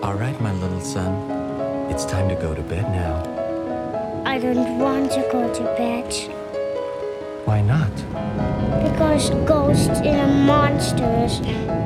All right, my little son. It's time to go to bed now. I don't want to go to bed. Why not? Because ghosts and monsters